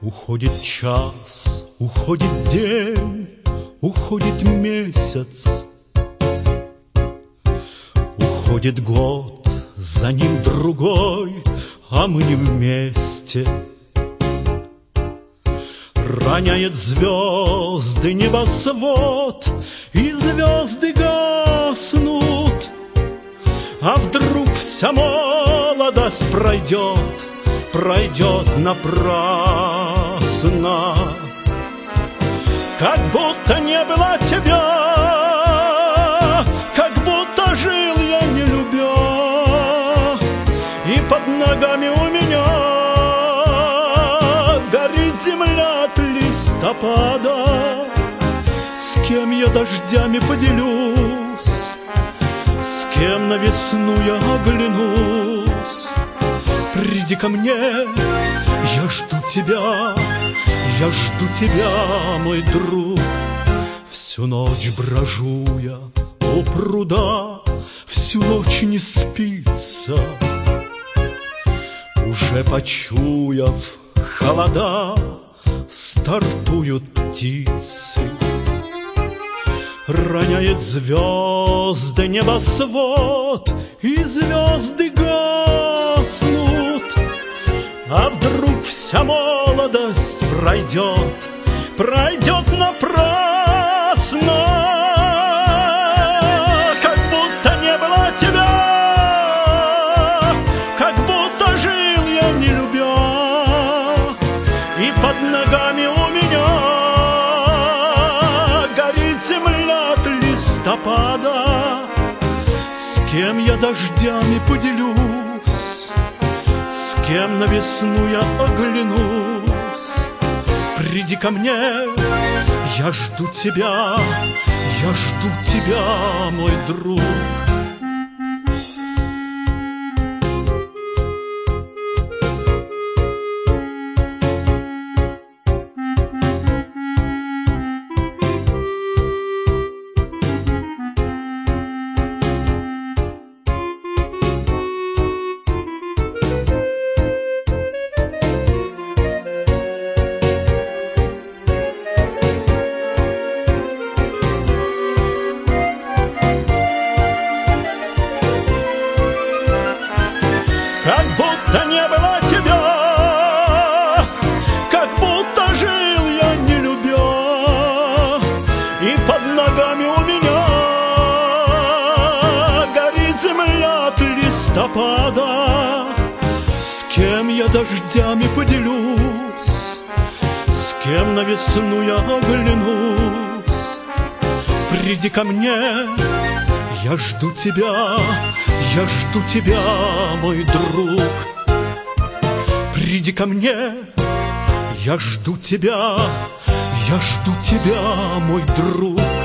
Уходит час, уходит день, уходит месяц, уходит год, за ним другой, а мы не вместе. Роняет звезды небосвод, и звезды гаснут. А вдруг вся молодость пройдет, пройдет напрасно. Как будто не было тебя, как будто жил я не любя, и под ногами у меня горит земля от листопада. С кем я дождями поделюсь, с кем на весну я оглянусь? Приди ко мне, я жду тебя, я жду тебя, мой друг. Всю ночь брожу я у пруда, всю ночь не спится. Уже почуяв холода, стартуют птицы. Роняет звезды небосвод, и звезды гаснут. А вдруг вся молодость пройдет, пройдет напрасно. Как будто не было тебя, как будто жил я не любя, и под ногами у меня горит земля от листопада. С кем я дождями поделюсь, с кем на весну я оглянусь? Приди ко мне, я жду тебя, я жду тебя, мой друг. Как будто не было тебя, как будто жил я не любя, и под ногами у меня горит земля от листопада. С кем я дождями поделюсь, с кем на весну я оглянусь? Приди ко мне, я жду тебя, я жду тебя, мой друг. Приди ко мне, я жду тебя, я жду тебя, мой друг.